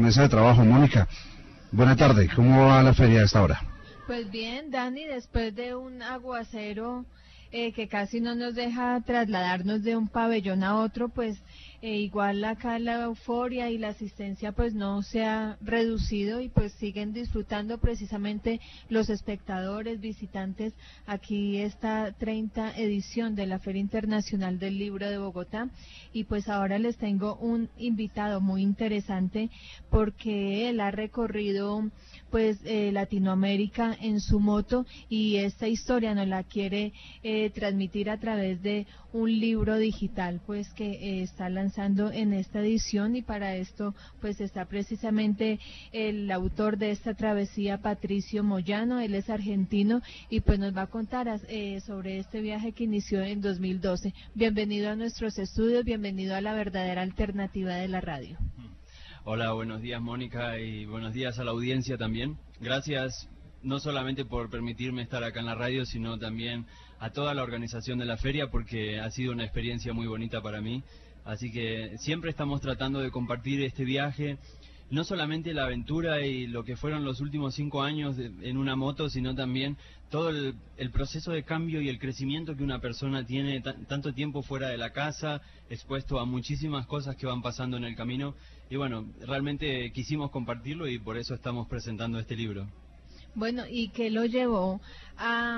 mesa de trabajo. Mónica, buena tarde, ¿cómo va la feria a esta hora? Pues bien, Dani, después de un aguacero que casi no nos deja trasladarnos de un pabellón a otro, pues igual acá la euforia y la asistencia pues no se ha reducido y pues siguen disfrutando precisamente los espectadores, visitantes, aquí esta 30 edición de la Feria Internacional del Libro de Bogotá. Y pues ahora les tengo un invitado muy interesante porque él ha recorrido pues Latinoamérica en su moto y esta historia nos la quiere transmitir a través de un libro digital pues que está lanzando en esta edición, y para esto pues está precisamente el autor de esta travesía, Patricio Moyano. Él es argentino y pues nos va a contar sobre este viaje que inició en 2012. Bienvenido a nuestros estudios, bienvenido a la verdadera alternativa de la radio. Hola, buenos días Mónica y buenos días a la audiencia también. Gracias no solamente por permitirme estar acá en la radio, sino también a toda la organización de la feria, porque ha sido una experiencia muy bonita para mí. Así que siempre estamos tratando de compartir este viaje, no solamente la aventura y lo que fueron los últimos 5 años en una moto, sino también todo el proceso de cambio y el crecimiento que una persona tiene tanto tiempo fuera de la casa, expuesto a muchísimas cosas que van pasando en el camino. Y bueno, realmente quisimos compartirlo y por eso estamos presentando este libro. Bueno, ¿y qué lo llevó a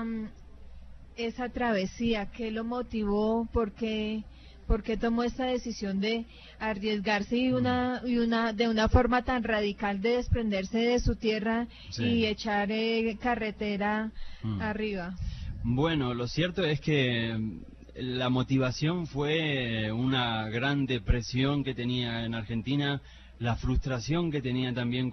esa travesía? ¿Qué lo motivó? ¿Por qué tomó esta decisión de arriesgarse de una forma tan radical de desprenderse de su tierra y echar carretera arriba? Bueno, lo cierto es que la motivación fue una gran depresión que tenía en Argentina, la frustración que tenía también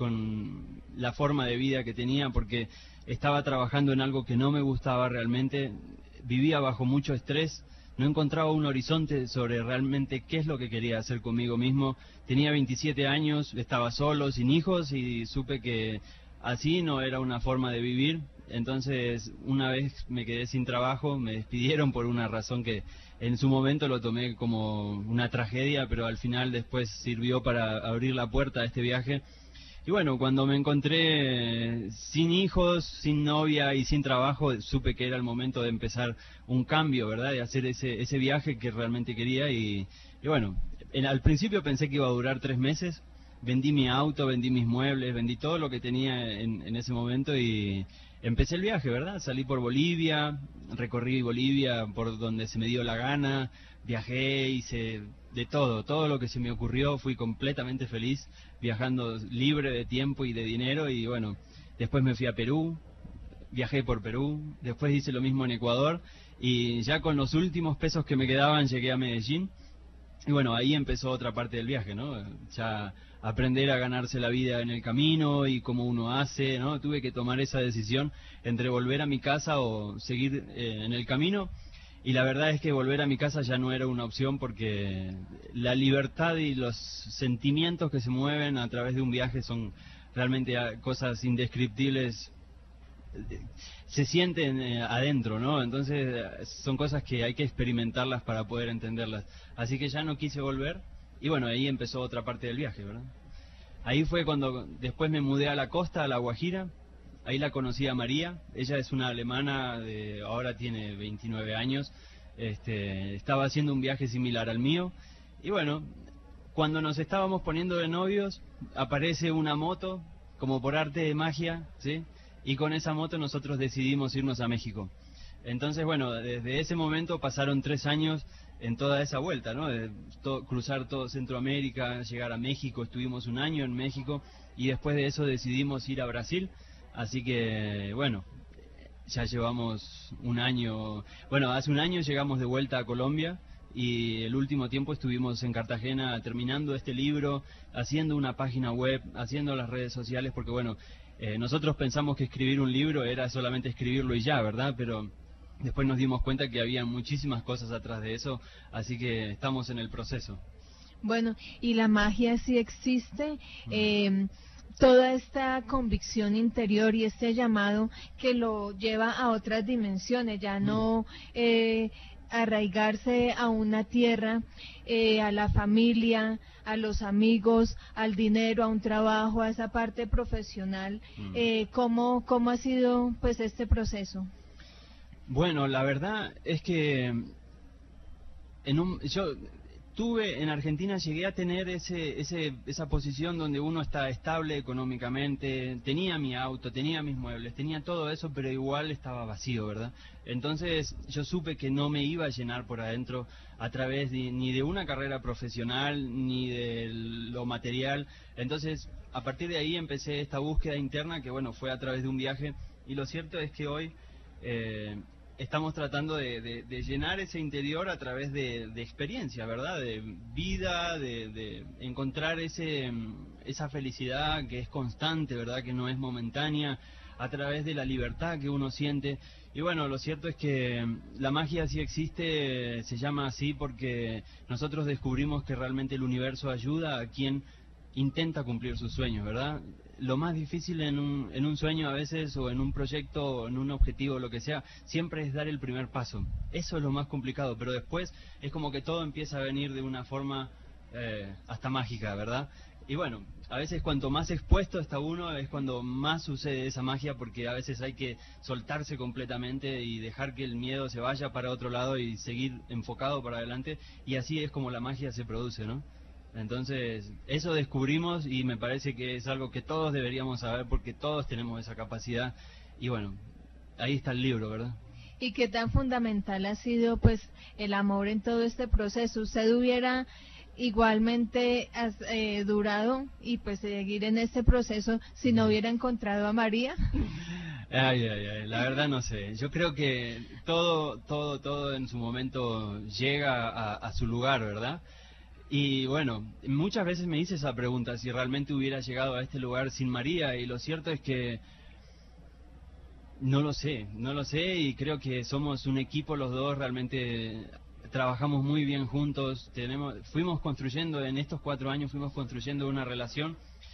con la forma de vida que tenía, porque estaba trabajando en algo que no me gustaba realmente, vivía bajo mucho estrés, no encontraba un horizonte sobre realmente qué es lo que quería hacer conmigo mismo. Tenía 27 años, estaba solo, sin hijos, y supe que así no era una forma de vivir. Entonces, una vez me quedé sin trabajo, me despidieron por una razón que en su momento lo tomé como una tragedia, pero al final después sirvió para abrir la puerta a este viaje. Y bueno, cuando me encontré sin hijos, sin novia y sin trabajo, supe que era el momento de empezar un cambio, ¿verdad? De hacer ese viaje que realmente quería. Y bueno, al principio pensé que iba a durar 3 meses. Vendí mi auto, vendí mis muebles, vendí todo lo que tenía en ese momento y empecé el viaje, ¿verdad? Salí por Bolivia, recorrí Bolivia por donde se me dio la gana, viajé, hice de todo lo que se me ocurrió, fui completamente feliz, viajando libre de tiempo y de dinero. Y bueno, después me fui a Perú, viajé por Perú, después hice lo mismo en Ecuador, y ya con los últimos pesos que me quedaban llegué a Medellín. Y bueno, ahí empezó otra parte del viaje, ¿no? Ya aprender a ganarse la vida en el camino y cómo uno hace, ¿no? Tuve que tomar esa decisión entre volver a mi casa o seguir en el camino. Y la verdad es que volver a mi casa ya no era una opción, porque la libertad y los sentimientos que se mueven a través de un viaje son realmente cosas indescriptibles. Se sienten adentro, ¿no? Entonces son cosas que hay que experimentarlas para poder entenderlas. Así que ya no quise volver y bueno, ahí empezó otra parte del viaje, ¿verdad? Ahí fue cuando después me mudé a la costa, a La Guajira. Ahí la conocí a María. Ella es una alemana, ahora tiene 29 años. Estaba haciendo un viaje similar al mío. Y bueno, cuando nos estábamos poniendo de novios, aparece una moto, como por arte de magia, ¿sí? Y con esa moto nosotros decidimos irnos a México. Entonces, bueno, desde ese momento pasaron 3 años en toda esa vuelta, ¿no? Cruzar todo Centroamérica, llegar a México, estuvimos 1 año en México y después de eso decidimos ir a Brasil. Así que, bueno, ya llevamos 1 año. Bueno, hace 1 año llegamos de vuelta a Colombia y el último tiempo estuvimos en Cartagena terminando este libro, haciendo una página web, haciendo las redes sociales, porque bueno, nosotros pensamos que escribir un libro era solamente escribirlo y ya, ¿verdad? Pero después nos dimos cuenta que había muchísimas cosas atrás de eso, así que estamos en el proceso. Bueno, ¿y la magia sí existe? Toda esta convicción interior y este llamado que lo lleva a otras dimensiones, ya no arraigarse a una tierra, a la familia, a los amigos, al dinero, a un trabajo, a esa parte profesional. ¿Cómo ha sido pues este proceso? Bueno, la verdad es que yo tuve en Argentina, llegué a tener esa posición donde uno está estable económicamente, tenía mi auto, tenía mis muebles, tenía todo eso, pero igual estaba vacío, ¿verdad? Entonces yo supe que no me iba a llenar por adentro a través ni de una carrera profesional, ni de lo material. Entonces, a partir de ahí empecé esta búsqueda interna que, bueno, fue a través de un viaje, y lo cierto es que hoy estamos tratando de llenar ese interior a través de experiencia, ¿verdad? De vida, de encontrar esa felicidad que es constante, ¿verdad? Que no es momentánea, a través de la libertad que uno siente. Y bueno, lo cierto es que la magia sí existe, se llama así porque nosotros descubrimos que realmente el universo ayuda a quien intenta cumplir sus sueños, ¿verdad? Lo más difícil en un sueño a veces, o en un proyecto, o en un objetivo, lo que sea, siempre es dar el primer paso. Eso es lo más complicado, pero después es como que todo empieza a venir de una forma hasta mágica, ¿verdad? Y bueno, a veces cuanto más expuesto está uno es cuando más sucede esa magia, porque a veces hay que soltarse completamente y dejar que el miedo se vaya para otro lado y seguir enfocado para adelante, y así es como la magia se produce, ¿no? Entonces, eso descubrimos, y me parece que es algo que todos deberíamos saber, porque todos tenemos esa capacidad. Y bueno, ahí está el libro, ¿verdad? ¿Y qué tan fundamental ha sido pues el amor en todo este proceso? ¿Usted hubiera igualmente durado y pues seguir en este proceso si no hubiera encontrado a María? Ay, la verdad no sé. Yo creo que todo en su momento llega a su lugar, ¿verdad? Y bueno, muchas veces me hice esa pregunta, si realmente hubiera llegado a este lugar sin María, y lo cierto es que no lo sé, y creo que somos un equipo los dos, realmente trabajamos muy bien juntos, fuimos construyendo, en estos 4 años fuimos construyendo una relación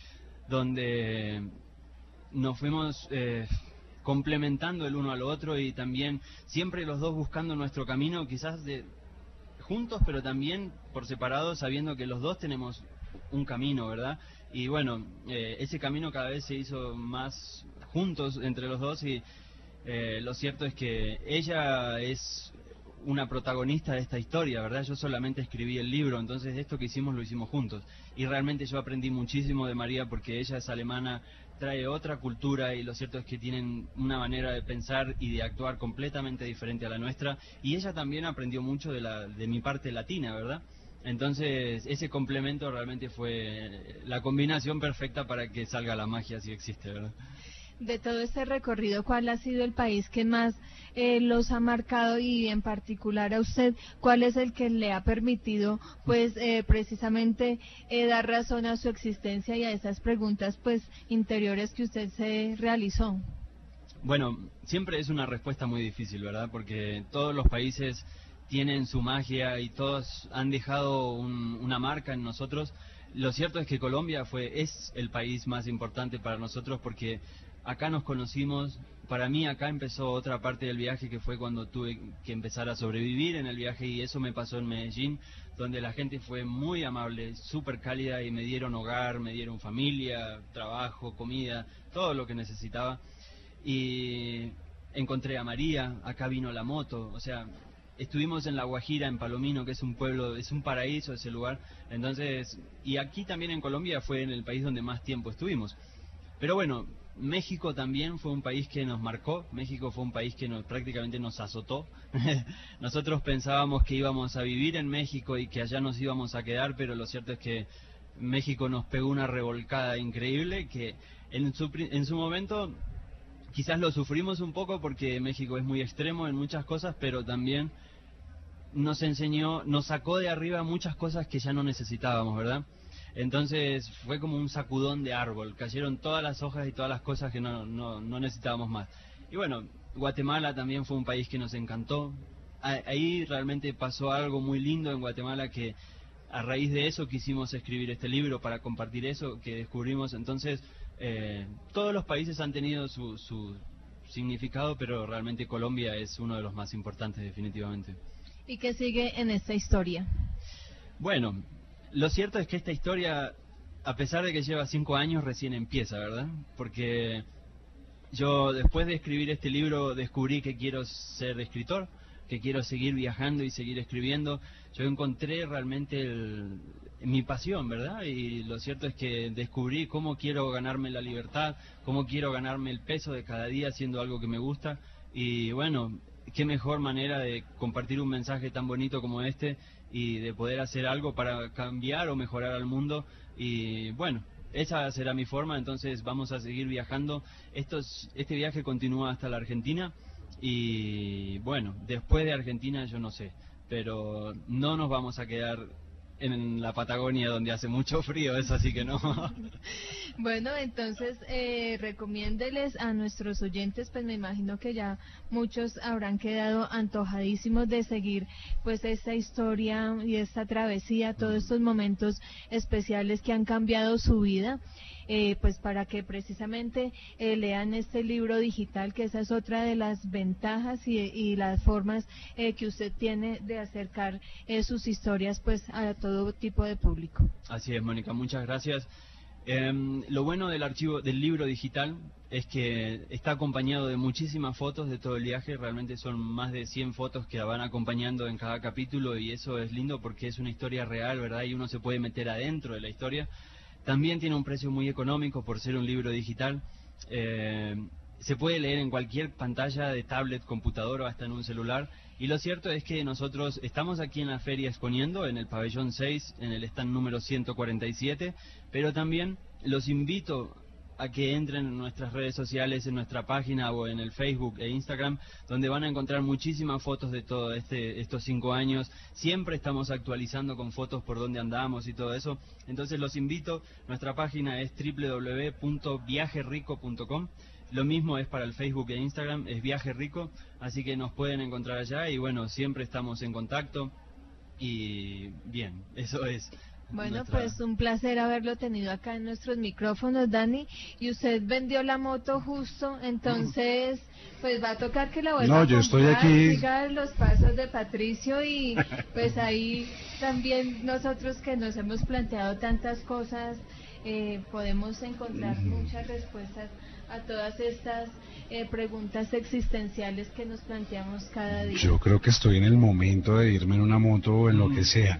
donde nos fuimos complementando el uno al otro, y también siempre los dos buscando nuestro camino, quizás juntos, pero también por separado, sabiendo que los dos tenemos un camino, ¿verdad? Y bueno, ese camino cada vez se hizo más juntos entre los dos, y lo cierto es que ella es una protagonista de esta historia, ¿verdad? Yo solamente escribí el libro, entonces esto que hicimos lo hicimos juntos. Y realmente yo aprendí muchísimo de María, porque ella es alemana, trae otra cultura, y lo cierto es que tienen una manera de pensar y de actuar completamente diferente a la nuestra, y ella también aprendió mucho de mi parte latina, ¿verdad? Entonces ese complemento realmente fue la combinación perfecta para que salga la magia, si existe, ¿verdad? De todo este recorrido, ¿cuál ha sido el país que más los ha marcado, y en particular a usted, cuál es el que le ha permitido pues precisamente dar razón a su existencia y a esas preguntas pues interiores que usted se realizó? Bueno, siempre es una respuesta muy difícil, ¿verdad? Porque todos los países tienen su magia y todos han dejado una marca en nosotros. Lo cierto es que Colombia es el país más importante para nosotros, porque acá nos conocimos. Para mí acá empezó otra parte del viaje, que fue cuando tuve que empezar a sobrevivir en el viaje, y eso me pasó en Medellín, donde la gente fue muy amable, súper cálida, y me dieron hogar, me dieron familia, trabajo, comida, todo lo que necesitaba. Y encontré a María, acá vino la moto, o sea, estuvimos en La Guajira, en Palomino, que es un pueblo, es un paraíso ese lugar. Entonces, y aquí también en Colombia fue en el país donde más tiempo estuvimos. Pero bueno, México también fue un país que nos marcó. México fue un país que prácticamente nos azotó. Nosotros pensábamos que íbamos a vivir en México y que allá nos íbamos a quedar, pero lo cierto es que México nos pegó una revolcada increíble, que en su momento quizás lo sufrimos un poco, porque México es muy extremo en muchas cosas, pero también nos enseñó, nos sacó de arriba muchas cosas que ya no necesitábamos, ¿verdad? Entonces fue como un sacudón de árbol, cayeron todas las hojas y todas las cosas que no necesitábamos más. Y bueno, Guatemala también fue un país que nos encantó. Ahí realmente pasó algo muy lindo en Guatemala, que a raíz de eso quisimos escribir este libro, para compartir eso que descubrimos. Entonces todos los países han tenido su significado, pero realmente Colombia es uno de los más importantes, definitivamente. ¿Y qué sigue en esta historia? Bueno, lo cierto es que esta historia, a pesar de que lleva 5 años, recién empieza, ¿verdad? Porque yo, después de escribir este libro, descubrí que quiero ser escritor, que quiero seguir viajando y seguir escribiendo. Yo encontré realmente mi pasión, ¿verdad? Y lo cierto es que descubrí cómo quiero ganarme la libertad, cómo quiero ganarme el peso de cada día haciendo algo que me gusta. Y bueno, qué mejor manera de compartir un mensaje tan bonito como este y de poder hacer algo para cambiar o mejorar al mundo. Y bueno, esa será mi forma. Entonces vamos a seguir viajando. Este viaje continúa hasta la Argentina. Y bueno, después de Argentina yo no sé, pero no nos vamos a quedar en la Patagonia donde hace mucho frío, eso así que no. Bueno, entonces recomiéndeles a nuestros oyentes, pues me imagino que ya muchos habrán quedado antojadísimos de seguir pues esta historia y esta travesía, todos estos momentos especiales que han cambiado su vida. Pues para que precisamente lean este libro digital, que esa es otra de las ventajas y las formas que usted tiene de acercar sus historias pues a todo tipo de público. Así es, Mónica, muchas gracias. Lo bueno del libro digital es que está acompañado de muchísimas fotos de todo el viaje. Realmente son más de 100 fotos que van acompañando en cada capítulo, y eso es lindo porque es una historia real, ¿verdad? Y uno se puede meter adentro de la historia. También tiene un precio muy económico por ser un libro digital. Se puede leer en cualquier pantalla de tablet, computador o hasta en un celular. Y lo cierto es que nosotros estamos aquí en la feria exponiendo, en el pabellón 6, en el stand número 147, pero también los invito a que entren en nuestras redes sociales, en nuestra página o en el Facebook e Instagram, donde van a encontrar muchísimas fotos de todo estos 5 años. Siempre estamos actualizando con fotos por donde andamos y todo eso. Entonces los invito, nuestra página es www.viajerico.com. Lo mismo es para el Facebook e Instagram, es Viaje Rico, así que nos pueden encontrar allá y bueno, siempre estamos en contacto y bien, eso es. Bueno, pues un placer haberlo tenido acá en nuestros micrófonos, Dani. Y usted vendió la moto justo, entonces pues va a tocar que la vuelva a comprar. No, yo estoy aquí. Siga los pasos de Patricio y pues ahí también nosotros que nos hemos planteado tantas cosas, podemos encontrar muchas respuestas a todas estas preguntas existenciales que nos planteamos cada día. Yo creo que estoy en el momento de irme en una moto o en lo que sea.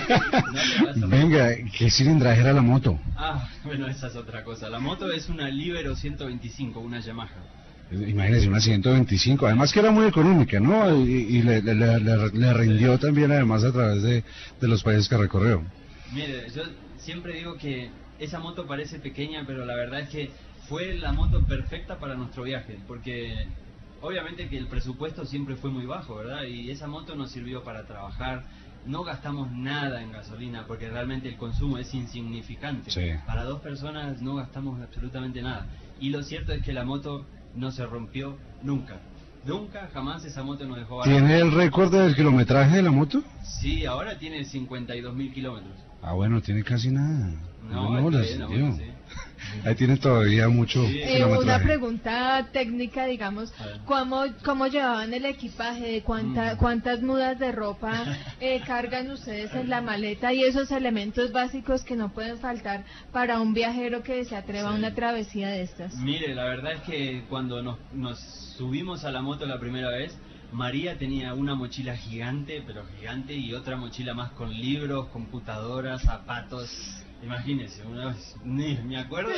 Venga, ¿qué cilindraje era la moto? Bueno, esa es otra cosa. La moto es una Libero 125, una Yamaha. Imagínese, una 125, además que era muy económica, ¿no? Y le rindió también, además, a través de los países que recorrió. Mire, yo siempre digo que esa moto parece pequeña, pero la verdad es que fue la moto perfecta para nuestro viaje, porque obviamente que el presupuesto siempre fue muy bajo, ¿verdad? Y esa moto nos sirvió para trabajar, no gastamos nada en gasolina, porque realmente el consumo es insignificante. Sí. Para 2 personas no gastamos absolutamente nada. Y lo cierto es que la moto no se rompió nunca. Nunca, jamás esa moto nos dejó barato. ¿Tiene el récord del kilometraje de la moto? Sí, ahora tiene 52.000 kilómetros. Bueno, tiene casi nada. No, les bien, digo. sí. Ahí tiene todavía mucho kilometraje. Una pregunta técnica, digamos, ¿cómo llevaban el equipaje? ¿De cuántas mudas de ropa cargan ustedes en la maleta? Y esos elementos básicos que no pueden faltar para un viajero que se atreva a una travesía de estas. Mire, la verdad es que cuando nos subimos a la moto la primera vez, María tenía una mochila gigante, pero gigante, y otra mochila más con libros, computadoras, zapatos. Imagínense, una vez, ni me acuerdo.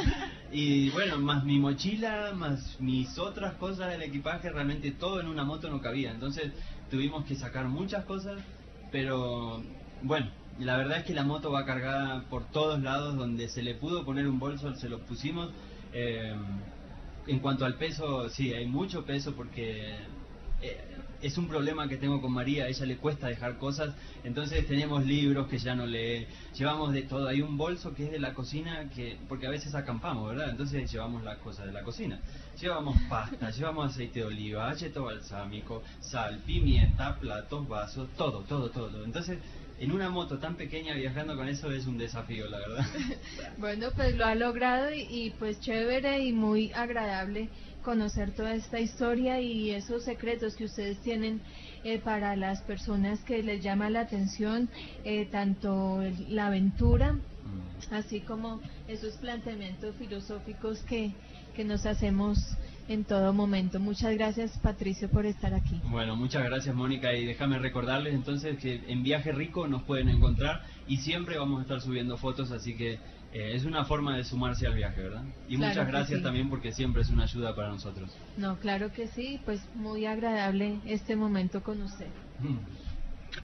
Y bueno, más mi mochila, más mis otras cosas del equipaje, realmente todo en una moto no cabía. Entonces tuvimos que sacar muchas cosas, pero bueno, la verdad es que la moto va cargada por todos lados. Donde se le pudo poner un bolso, se lo pusimos. En cuanto al peso, sí, hay mucho peso porque es un problema que tengo con María, a ella le cuesta dejar cosas, entonces tenemos libros que ya no lee, llevamos de todo. Hay un bolso que es de la cocina, porque a veces acampamos, ¿verdad? Entonces llevamos las cosas de la cocina, llevamos pasta, llevamos aceite de oliva, acheto balsámico, sal, pimienta, platos, vasos, todo. Entonces en una moto tan pequeña viajando con eso es un desafío, la verdad. Bueno, pues lo ha logrado y pues chévere y muy agradable conocer toda esta historia y esos secretos que ustedes tienen para las personas que les llama la atención, tanto la aventura, así como esos planteamientos filosóficos que nos hacemos en todo momento. Muchas gracias, Patricio, por estar aquí. Bueno, muchas gracias, Mónica, y déjame recordarles entonces que en Viaje Rico nos pueden encontrar y siempre vamos a estar subiendo fotos, así que es una forma de sumarse al viaje, ¿verdad? Y claro, muchas gracias sí, también porque siempre es una ayuda para nosotros. No, claro que sí, pues muy agradable este momento con usted.